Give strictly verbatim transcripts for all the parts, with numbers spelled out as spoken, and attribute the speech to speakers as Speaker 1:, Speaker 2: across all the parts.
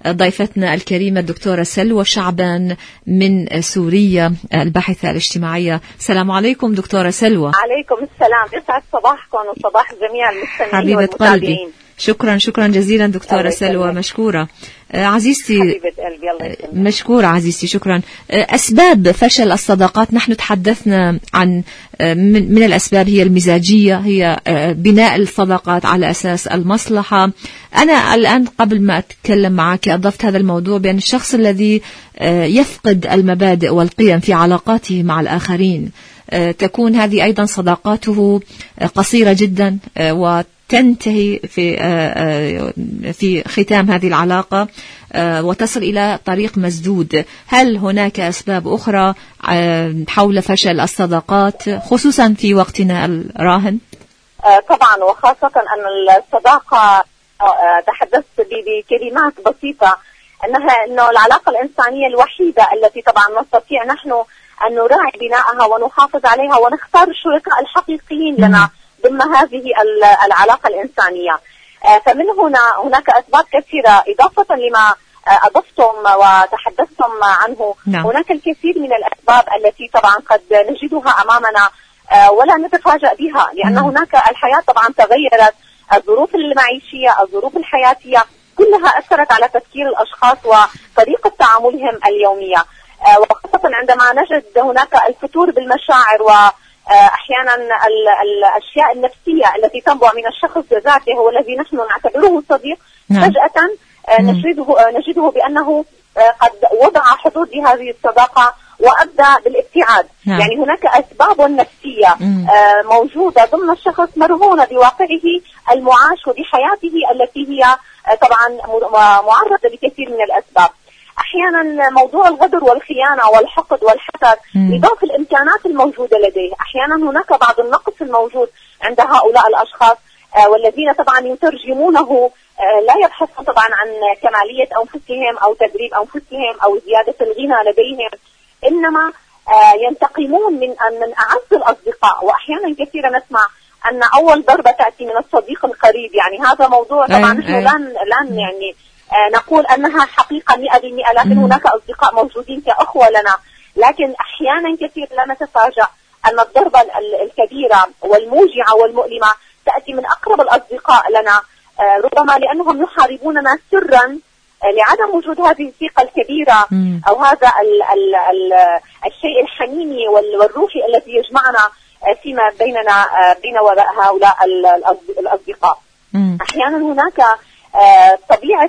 Speaker 1: ضيفتنا الكريمة الدكتورة سلوى شعبان من سوريا، الباحثة الاجتماعية. السلام عليكم دكتورة سلوى.
Speaker 2: عليكم السلام، يسعد صباحكم وصباح جميع المستمعين والمتابعين.
Speaker 1: قلبي. شكرا شكرا جزيلا دكتورة سلوى، مشكورة. آه عزيزتي،
Speaker 2: حبيبة قلبي، الله يسلمك.
Speaker 1: مشكورة عزيزتي، شكرا. آه أسباب فشل الصداقات، نحن تحدثنا عن آه من, من الأسباب هي المزاجية، هي آه بناء الصداقات على أساس المصلحة. أنا الآن قبل ما أتكلم معك أضفت هذا الموضوع بأن الشخص الذي آه يفقد المبادئ والقيم في علاقاته مع الآخرين آه تكون هذه أيضا صداقاته آه قصيرة جدا آه و تنتهي في في ختام هذه العلاقة وتصل إلى طريق مسدود. هل هناك أسباب أخرى حول فشل الصداقات خصوصا في وقتنا الراهن؟
Speaker 2: طبعا، وخاصة أن الصداقة تحدثت بكلمات بسيطة أنها أنه العلاقة الإنسانية الوحيدة التي طبعا نستطيع نحن أن نراعي بناءها ونحافظ عليها ونختار الشركاء الحقيقيين لنا ضمن هذه العلاقة الإنسانية. فمن هنا هناك أسباب كثيرة إضافة لما أضفتم وتحدثتم عنه. نعم. هناك الكثير من الأسباب التي طبعا قد نجدها أمامنا ولا نتفاجأ بها، لأن نعم. هناك الحياة طبعا تغيرت، الظروف المعيشية، الظروف الحياتية كلها أثرت على تفكير الأشخاص وطريقة تعاملهم اليومية، وخاصة عندما نجد هناك الفتور بالمشاعر و أحيانا الأشياء النفسية التي تنبع من الشخص ذاته هو الذي نحن نعتبره صديق. نعم. فجأة نجده, نجده بأنه قد وضع حدود لهذه الصداقة وأبدأ بالابتعاد. نعم. يعني هناك أسباب نفسية مم. موجودة ضمن الشخص مرهونة بواقعه المعاش وبحياته التي هي طبعا معرضة لكثير من الأسباب. أحيانا موضوع الغدر والخيانة والحقد والحسد لضعف الإمكانات الموجودة لديه، أحيانا هناك بعض النقص الموجود عند هؤلاء الأشخاص آه والذين طبعا يترجمونه آه لا يبحثون طبعا عن كمالية أنفسهم أو تدريب أنفسهم أو زيادة الغنى لديهم، إنما آه ينتقمون من من أعز الأصدقاء. وأحيانا كثيرا نسمع أن أول ضربة تأتي من الصديق القريب، يعني هذا موضوع طبعا نحن لن لن يعني نقول أنها حقيقة مئة بالمئة، لكن هناك أصدقاء موجودين كأخوة لنا، لكن أحيانا كثير لا نتفاجأ أن الضربة الكبيرة والموجعة والمؤلمة تأتي من أقرب الأصدقاء لنا، ربما لأنهم يحاربوننا سرا لعدم وجود هذه الثقة الكبيرة أو هذا ال ال ال الشيء الحميمي والروحي الذي يجمعنا فيما بيننا بين وراء هؤلاء الأصدقاء. أحيانا هناك آه طبيعة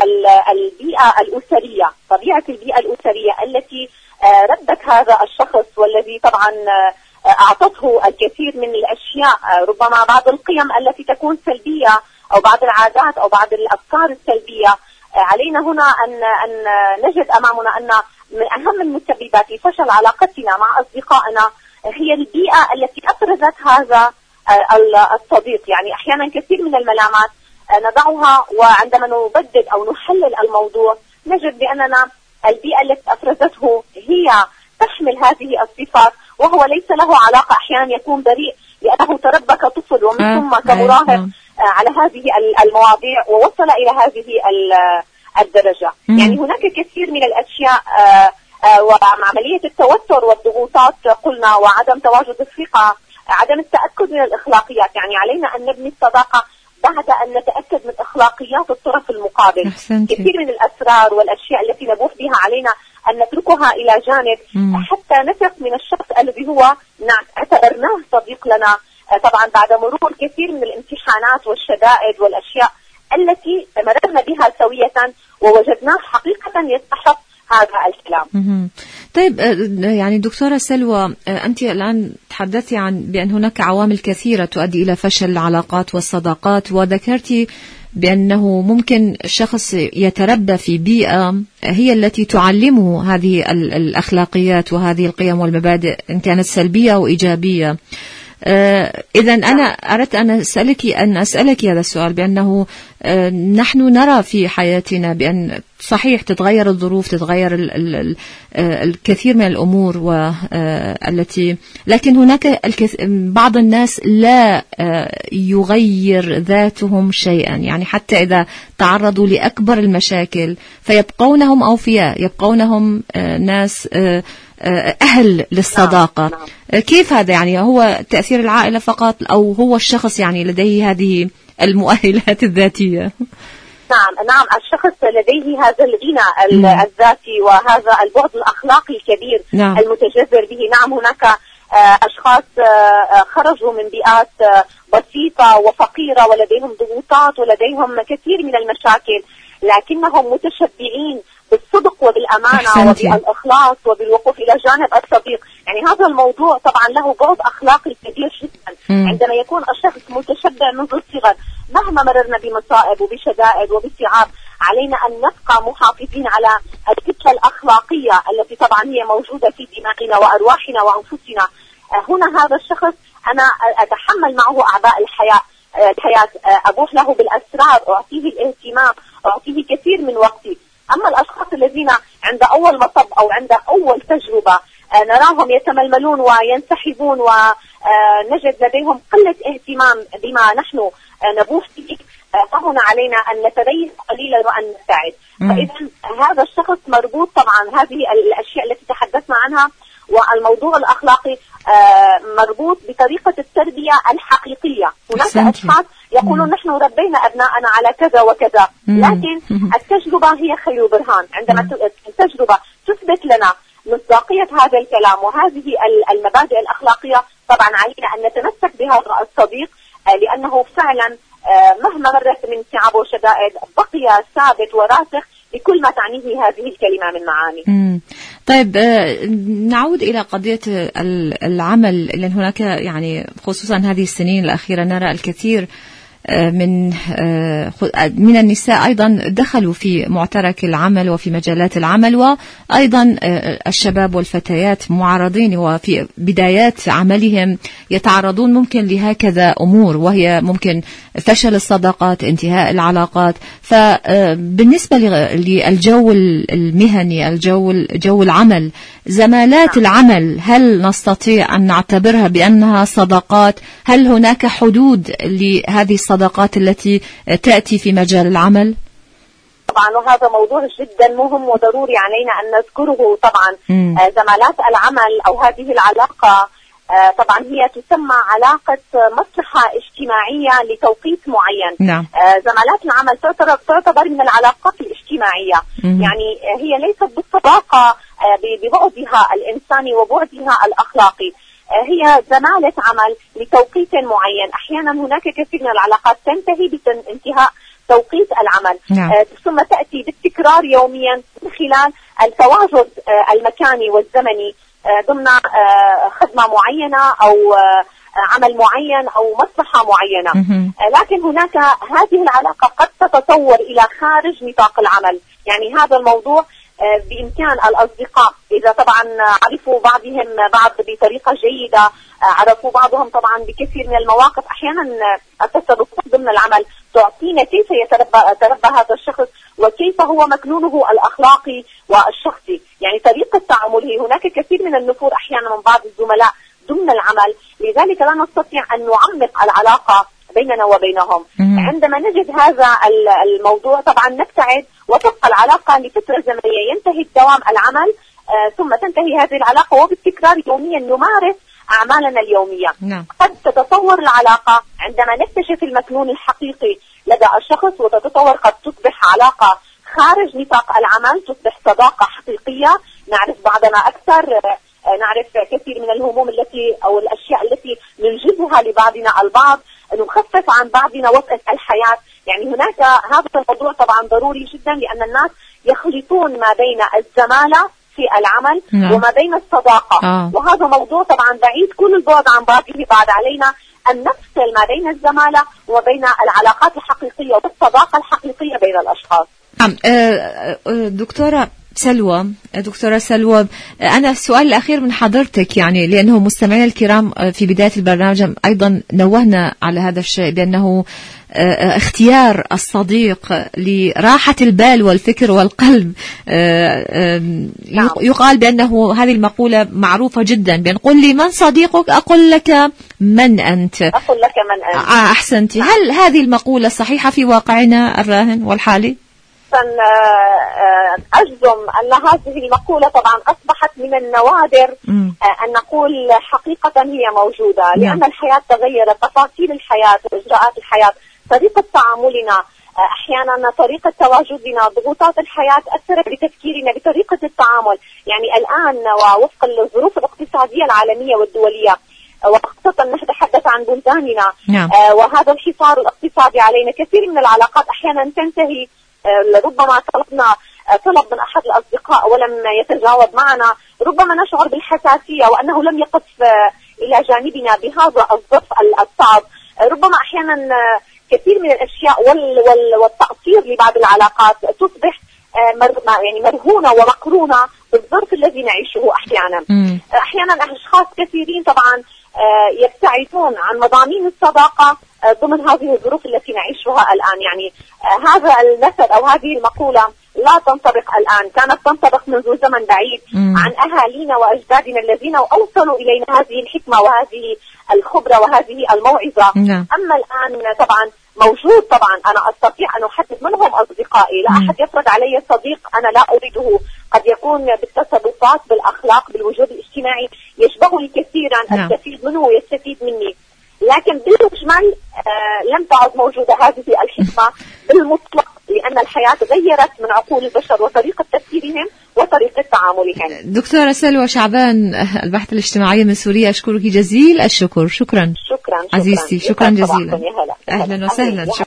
Speaker 2: آه البيئة الأسرية، طبيعة البيئة الأسرية التي آه ردت هذا الشخص والذي طبعا آه أعطته الكثير من الأشياء، آه ربما بعض القيم التي تكون سلبية أو بعض العادات أو بعض الأفكار السلبية. آه علينا هنا أن أن نجد أمامنا أن من أهم المسببات لفشل علاقتنا مع أصدقائنا هي البيئة التي أفرزت هذا آه الصديق. يعني أحيانا كثير من الملامات نضعها وعندما نبدد أو نحلل الموضوع نجد بأننا البيئة التي أفرزته هي تحمل هذه الصفات، وهو ليس له علاقة. أحيانا يكون بريء لأنه تربى كطفل ومن ثم كمراهق على هذه المواضيع ووصل إلى هذه الدرجة. يعني هناك كثير من الأشياء، وعملية التوتر والضغوطات قلنا، وعدم تواجد الثقة، عدم التأكد من الأخلاقيات. يعني علينا أن نبني الصداقة بعد أن نتأكد من أخلاقيات الطرف المقابل. أحسنتي. كثير من الأسرار والأشياء التي نبوح بها علينا أن نتركها إلى جانب مم. حتى نثق من الشخص الذي هو اعتبرناه صديق لنا، طبعا بعد مرور كثير من الامتحانات والشدائد والأشياء التي مررنا بها سوية ووجدناه حقيقة يستحق هذا الكلام.
Speaker 1: مم. طيب يعني دكتورة سلوى، أنت الآن تحدثي عن بأن هناك عوامل كثيرة تؤدي إلى فشل العلاقات والصداقات، وذكرتي بأنه ممكن شخص يتربى في بيئة هي التي تعلمه هذه الأخلاقيات وهذه القيم والمبادئ إن كانت سلبية أو إيجابية. آه إذا أنا أردت أن أسألك أن أسألك هذا السؤال، بأنه آه نحن نرى في حياتنا بأن صحيح تتغير الظروف، تتغير ال ال ال آه الكثير من الأمور والتي، لكن هناك الكث... بعض الناس لا آه يغير ذاتهم شيئا، يعني حتى إذا تعرضوا لأكبر المشاكل فيبقونهم أوفياء، يبقونهم آه ناس آه أهل للصداقة. نعم. نعم. كيف هذا؟ يعني هو تأثير العائلة فقط، أو هو الشخص يعني لديه هذه المؤهلات الذاتية؟
Speaker 2: نعم نعم الشخص لديه هذا الغنى الذاتي وهذا البعد الأخلاقي الكبير. نعم. المتجذر به. نعم هناك أشخاص خرجوا من بيئات بسيطة وفقيرة ولديهم ضغوطات ولديهم كثير من المشاكل، لكنهم متشبعين بالصدق وبالأمانة أحسنتي. وبالإخلاص وبالوقوف إلى جانب الصديق. يعني هذا الموضوع طبعا له بعد أخلاقي كبير جدا. مم. عندما يكون الشخص متشبع منذ الصغر، مهما مررنا بمصائب وبشدائد وبصعاب علينا أن نبقى محافظين على الكتلة الأخلاقية التي طبعا هي موجودة في دماغنا وأرواحنا وأنفسنا. هنا هذا الشخص أنا أتحمل معه أعباء الحياة الحياة أبوح له بالأسرار، أعطيه الاهتمام، أعطيه كثير من وقتي. أما الأشخاص الذين عند أول مطب أو عند أول تجربة نراهم يتململون وينسحبون ونجد لديهم قلة اهتمام بما نحن نبوح به، فهنا علينا أن نتريث قليلا وأن نبتعد. فإذا هذا الشخص مربوط طبعا، هذه الأشياء التي تحدثنا عنها والموضوع الأخلاقي مربوط بطريقة التربية الحقيقية. هناك أشخاص يقولون نحن ربينا أبناءنا على كذا وكذا، لكن التجربة هي خير برهان. عندما التجربة تثبت لنا مصداقية هذا الكلام وهذه المبادئ الأخلاقية، طبعا علينا أن نتمسك بهذا الصديق، لأنه فعلا مهما مرت من صعاب وشدائد بقي ثابت وراسخ بكل ما تعنيه هذه الكلمة من معاني.
Speaker 1: مم. طيب آه نعود إلى قضية العمل، لأن هناك يعني خصوصا هذه السنين الأخيرة نرى الكثير من من النساء أيضا دخلوا في معترك العمل وفي مجالات العمل، وأيضا الشباب والفتيات معرضين وفي بدايات عملهم يتعرضون ممكن لهكذا أمور، وهي ممكن فشل الصداقات، انتهاء العلاقات. فبالنسبة للجو المهني، الجو جو العمل، زمالات العمل، هل نستطيع أن نعتبرها بأنها صداقات؟ هل هناك حدود لهذه الصداقات التي تأتي في مجال العمل؟
Speaker 2: طبعا وهذا موضوع جدا مهم وضروري علينا أن نذكره. طبعا م. زمالات العمل أو هذه العلاقة طبعا هي تسمى علاقة مصلحة اجتماعية لتوقيت معين. نعم. زمالات العمل تعتبر من العلاقات الاجتماعية. م. يعني هي ليست بالصداقة ببعدها الإنساني وبعدها الأخلاقي، هي زمالة عمل لتوقيت معين. أحيانا هناك كثير من العلاقات تنتهي بانتهاء توقيت العمل. نعم. آه ثم تأتي بالتكرار يوميا من خلال التواجد آه المكاني والزمني آه ضمن آه خدمة معينة أو آه عمل معين أو مصلحة معينة. آه لكن هناك هذه العلاقة قد تتطور إلى خارج نطاق العمل. يعني هذا الموضوع بإمكان الأصدقاء إذا طبعا عرفوا بعضهم بعض بطريقة جيدة، عرفوا بعضهم طبعا بكثير من المواقف. أحيانا التصرفات ضمن العمل تعطينا كيف يتربى يتربى هذا الشخص وكيف هو مكنونه الأخلاقي والشخصي، يعني طريقة تعامله. هناك كثير من النفور أحيانا من بعض الزملاء ضمن العمل، لذلك لا نستطيع أن نعمق العلاقة بيننا وبينهم. عندما نجد هذا الموضوع طبعا نبتعد وتبقى العلاقة لفترة زمنية، ينتهي دوام العمل آه ثم تنتهي هذه العلاقة، وبالتكرار يوميا نمارس أعمالنا اليومية. نعم. قد تتطور العلاقة عندما نكتشف المكنون الحقيقي لدى الشخص وتتطور، قد تصبح علاقة خارج نطاق العمل، تصبح صداقة حقيقية، نعرف بعضنا أكثر، آه نعرف كثير من الهموم التي أو الأشياء التي ننجزها لبعضنا البعض، نخفف عن بعضنا وطأة الحياة. يعني هناك هذا الموضوع طبعا ضروري جدا، لأن الناس يخلطون ما بين الزمالة في العمل نعم. وما بين الصداقة. آه. وهذا موضوع طبعا بعيد كل البعد عن بعضه. بعد علينا أن نفصل ما بين الزمالة وما بين العلاقات الحقيقية والصداقة الحقيقية بين الأشخاص.
Speaker 1: نعم. دكتورة، سلوى، دكتورة سلوى، أنا السؤال الأخير من حضرتك، يعني لأنه مستمعينا الكرام في بداية البرنامج أيضا نوهنا على هذا الشيء، بأنه اختيار الصديق لراحة البال والفكر والقلب، يقال بأنه هذه المقولة معروفة جدا، بنقول لي من صديقك أقول لك من أنت،
Speaker 2: أقول لك من أنت.
Speaker 1: أحسنتي. هل هذه المقولة صحيحة في واقعنا الراهن والحالي؟
Speaker 2: أجزم أن هذه المقولة طبعا أصبحت من النوادر م. أن نقول حقيقة هي موجودة، لأن م. الحياة تغيرت، تفاصيل الحياة وإجراءات الحياة، طريقة تعاملنا، أحيانا طريقة تواجدنا، ضغوطات الحياة أثرت بتفكيرنا بطريقة التعامل. يعني الآن ووفق الظروف الاقتصادية العالمية والدولية، وخاصة نتحدث عن بلداننا نعم. آه وهذا الحصار الاقتصادي علينا، كثير من العلاقات أحيانا تنتهي، آه ربما طلبنا آه طلب من أحد الأصدقاء ولم يتجاوب معنا، ربما نشعر بالحساسية وأنه لم يقف آه إلى جانبنا بهذا الظرف الصعب. آه ربما أحيانا آه كثير من الأشياء وال وال والتقصير لبعض العلاقات تصبح آه يعني مرهونة ومقرونة بالظرف الذي نعيشه أحيانا. م. أحيانا أشخاص كثيرين طبعا يبتعدون عن مضامين الصداقة ضمن هذه الظروف التي نعيشها الآن. يعني هذا المثل أو هذه المقولة لا تنطبق الآن، كانت تنطبق منذ زمن بعيد م. عن أهالينا وأجدادنا الذين أوصلوا إلينا هذه الحكمة وهذه الخبرة وهذه الموعظة. م. أما الآن طبعا موجود، طبعا أنا أستطيع أن أحدد منهم أصدقائي، لا م. أحد يفرض علي صديق أنا لا أريده، قد يكون بالتصرفات، بالأخلاق، بالوجود الاجتماعي يشبهني كثيرا، نعم. أستفيد منه ويستفيد مني، لكن بالمجمل آه لم تعد موجودة هذه الحكمة بالمطلق، لأن الحياة تغيرت من عقول البشر وطريقة تفكيرهم وطريقة تعاملهم.
Speaker 1: دكتورة سلوى شعبان، الباحثة الاجتماعية من سوريا، أشكرك جزيل الشكر. شكرا
Speaker 2: شكرا, شكرا.
Speaker 1: عزيزتي، شكرا جزيلا. أهلا وسهلا.